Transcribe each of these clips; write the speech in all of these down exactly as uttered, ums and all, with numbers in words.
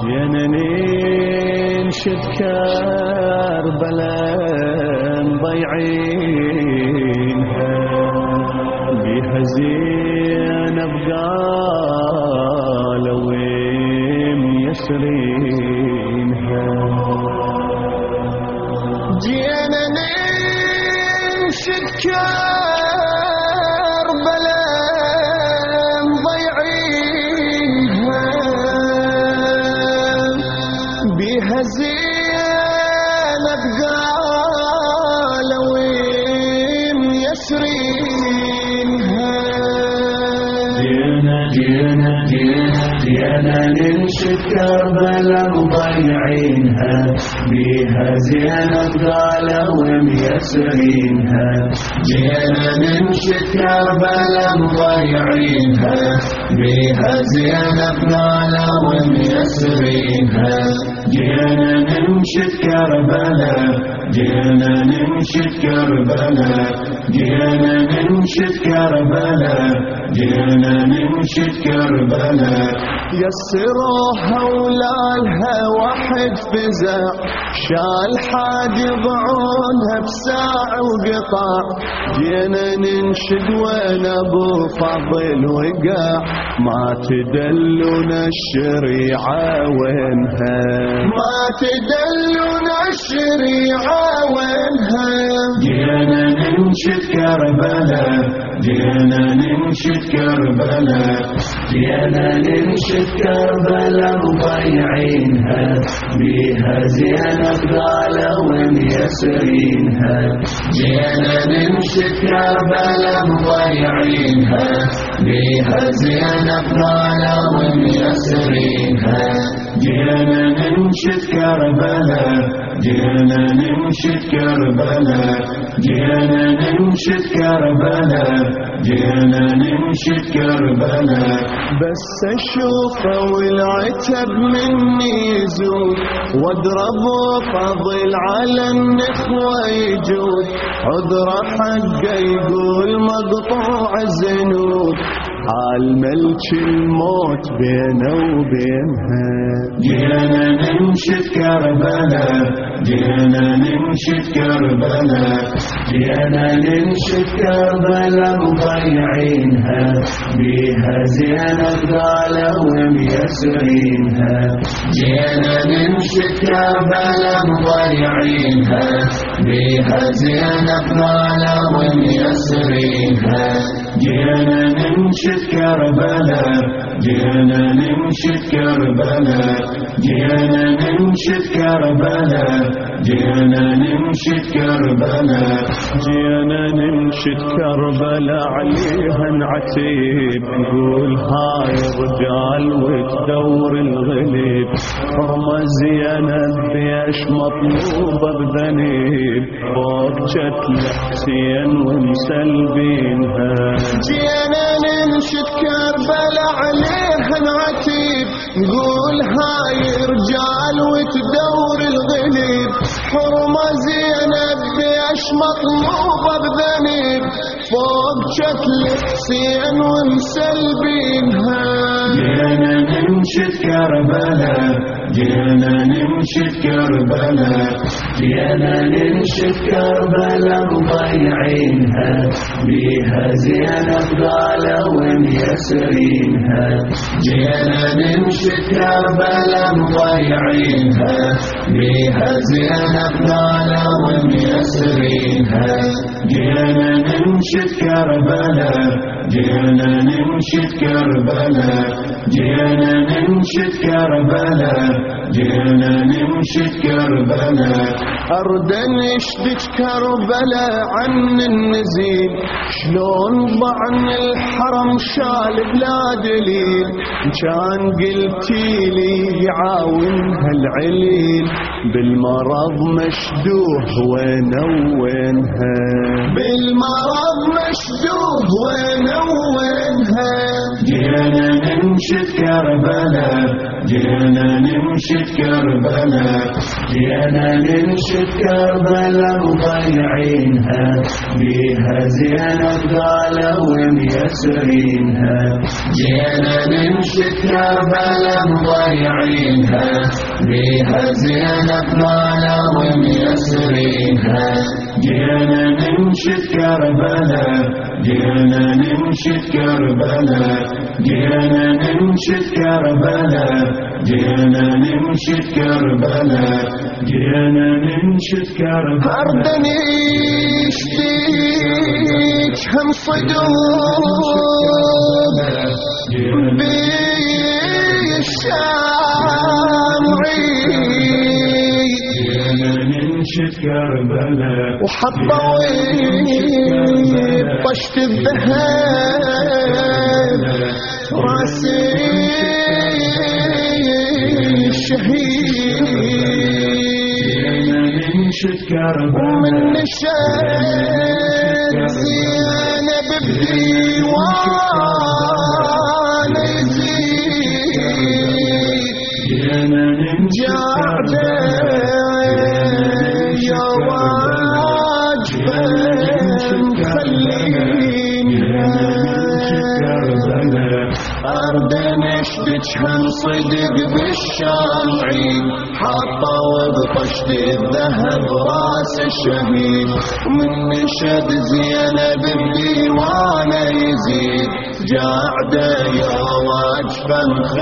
جينا ننشد كربلاء مضيعينها بيها زينب قالوا ميسرينها. جينا ننشد كربلاء مضيعينها بيها زينب قالوا ميسرينها. جينا جينا جينا جينا ننشد كربلاء مضيعينها بيها زينب قالوا ميسرينها. جينا ننشد كربلاء مضيعينها بيها زينب قالوا ميسرينها. جينا ننشد كربلاء جينا ننشد كربلاء جينا ننشد كربلاء جينا ننشد كربلاء. يسروها ولالها واحد فزع شال حاد يضعونها بساع وقطع. جينا ننشد وين ابو فضل وقع ما تدلنا الشريعة وينها ما تدلنا الشريعة وينها. جينا ننشد كربلاء جينا ننشد كربلاء جينا ننشد كربلاء مضيعينها بيها زينب قالوا ميسرينها. جينا ننشد كربلاء مضيعينها بيها زينب قالوا ميسرينها. جينا ننشد كربلاء جينا ننشد كربلاء جينا ننشد كربلاء جينا ننشد كربلاء. بس اشوفه والعتب مني يزول واضرب فضل على النخوة يجود. عذره حقه يقول مقطوع زنود حال ملك الموت بينه وبينها. جينا ننشد كربلاء جينا ننشد كربلاء جينا ننشد كربلاء مضيعينها بيها زينب قالوا ميسرينها. جينا ننشد كربلاء مضيعينها بيها زينب قالوا ميسرينها. جينا ننشد كربلاء جينا ننشد كربلاء جينا ننشد كربلاء جينا ننشد كربلاء. جينا ننشد كربلاء عليها نعتيب نقول هاي رجال وتدور الغليب. حرمة زينب بيش مطلوبة بذنيب فوق جتل حسين ومسلبينها. جينا ننشد كربلاء عليها نعتيب نقول هاي رجال وتدور الغليب. حرمة زينب بيش مطلوبة بذنيب فوق شكل حسين ومسلبينها. جينا ننشد كربلاء جينا ننشد كربلاء جينا ننشد كربلاء مضيعينها بيها زينب قالوا ميسرينها. جينا ننشد كربلاء مضيعينها بيها زينب قالوا ميسرينها. جينا ننشد كربلاء جينا ننشد كربلاء جينا ننشد كربلاء جينا ننشد كربلاء. أرد نشدك كربلاء عن النزيل شلون ضعن الحرم شال بلا دليل. كان قلتي لي يعاونها العليل بالمرض مشدوه وين وينها. بالمرض مشدوه وين وينها. جينا ننشد كربلاء جينا ننشد كربلاء جينا ننشد ننشد كربلاء مضيعينها بيها زينب قالوا وميسرينها جينا ننشد كربلاء مضيعينها بيها زينب قالوا وميسرينها جينا ننشد كربلاء جينا ننشد كربلاء جينا ننشد كربلاء جينا ننشد كربلاء جينا ننشد كربلاء أرضني اشتيك هم صدود بي الشام ننشد كربلاء وحطوي طشت الذهب راسي الشهيد ومن نشد زينب بديوان يزيد جعده يا واجبا خلينا أرض نشدك هم صدق بالشامعين حاطة وبطشت الذهب راس الشهيد من نشد زينب بديوان يزيد جاعدة يا واجبا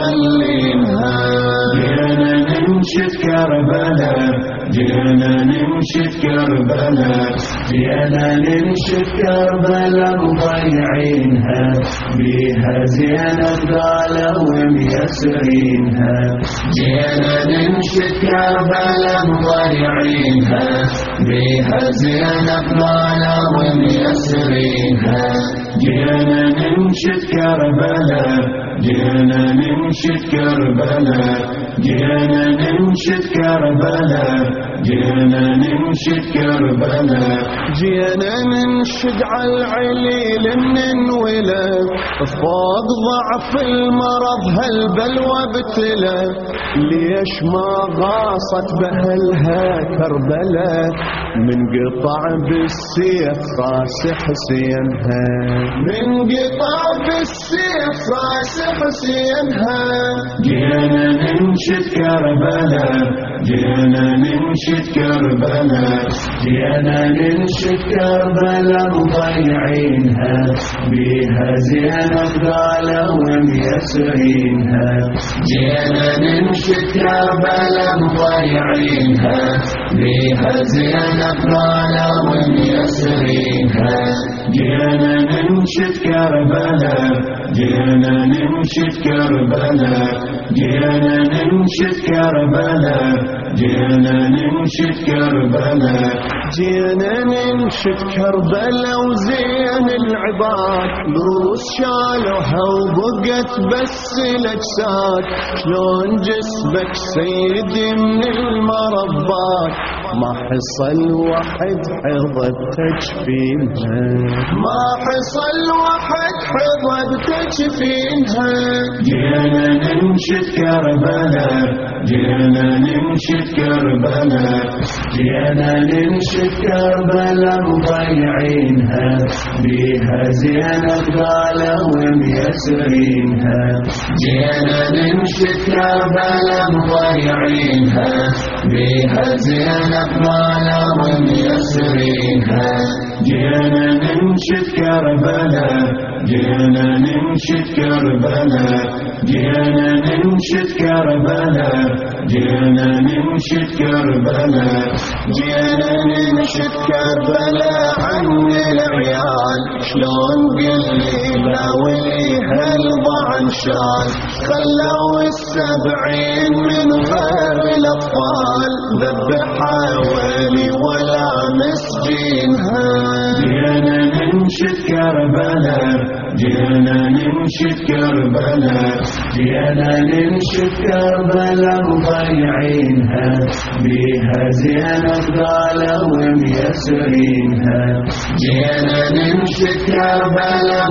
خلينها جينا ننشد كربلاء جينا ننشد كربلاء جينا ننشد كربلاء مضيعينها بيها زينب قالوا وميسرينها جينا ننشد كربلاء مضيعينها بيها زينب قالوا وميسرينها جينا ننشد كربلاء جينا ننشد كربلاء جينا ننشد كربلاء جينا ننشد كربلاء جينا ننشد على العليل من انولد فوق ضعف المرض هالبلوى ابتلى ليش ما غاصت بهلها كربلاء من قطع بالسيف راس حسينها من قطع بالسيف راس حسينها جينا ننشد كربلاء جينا ننشد كربلاء جينا ننشد كربلاء مضيعينها بيها زينب قالوا وميسرينها جينا ننشد كربلاء مضيعينها بيها زينب قالوا وميسرينها جينا ننشد كربلاء جينا ننشد كربلاء جينا ننشد كربلاء جينا ننشد كربلاء جينا ننشد كربلاء وزين العباد دروس شالوها وبقت بس الاجساد شلون جسمك سيدي من المربات ما حصل واحد حظى بتجفينها ما حصل واحد حظى بتجفينها جينا ننشد كربلاء جينا ننشد كربلاء جينا ننشد كربلاء مضيعينها بيها زينب قالوا وميسرينها جينا ننشد كربلاء مضيعينها بيها زينب قالوا وميسرينها جينا ننشد كربلاء جينا ننشد كربلاء جينا ننشد كربلاء جينا ننشد كربلاء جينا ننشد كربلاء عن العيال شلون قلي لاولي هالضعن شال خلوا السبعين من غير الاطفال ذبحها ولي ولا مسجينها جينا ننشد كربلاء جينا ننشد كربلاء جينا ننشد كربلاء مضيعينها بيها زينب قالوا وميسرينها جينا ننشد كربلاء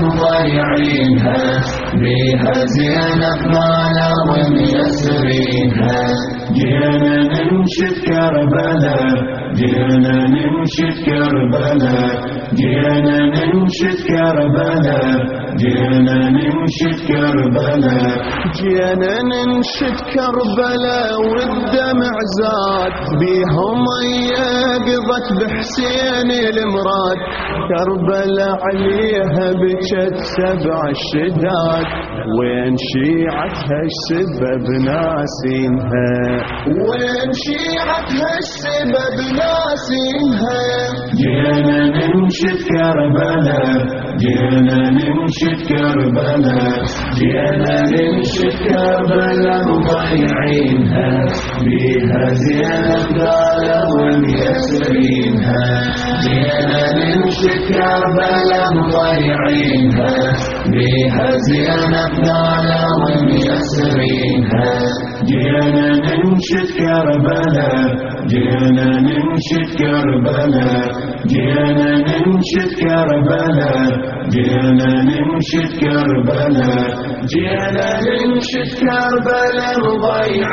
مضيعينها بيها زينب قالوا وميسرينها جينا ننشد كربلاء جينا ننشد كربلاء جينا ننشد كربلاء جينا ننشد كربلاء جينا ننشد كربلاء والدمع زاد بيهم يقضت بحسين المراد كربلاء عليها بجت سبع الشداد وين شيعتها السبب ناسينها وين شيعتها السبب ناسينها جينا ننشد كربلاء جينا ننشد كربلاء جينا ننشد كربلاء مضيعينها بيها زينب قالوا ميسرينها جينا ننشد كربلاء مضيعينها بيها زينب قالوا ميسرينها جينا ننشد كربلاء جينا ننشد كربلاء جينا ننشد كربلاء جينا ننشد كربلاء جينا ننشد كربلاء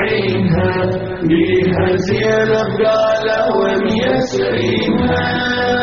مضيعينها بيها زينب قالوا ميسرينها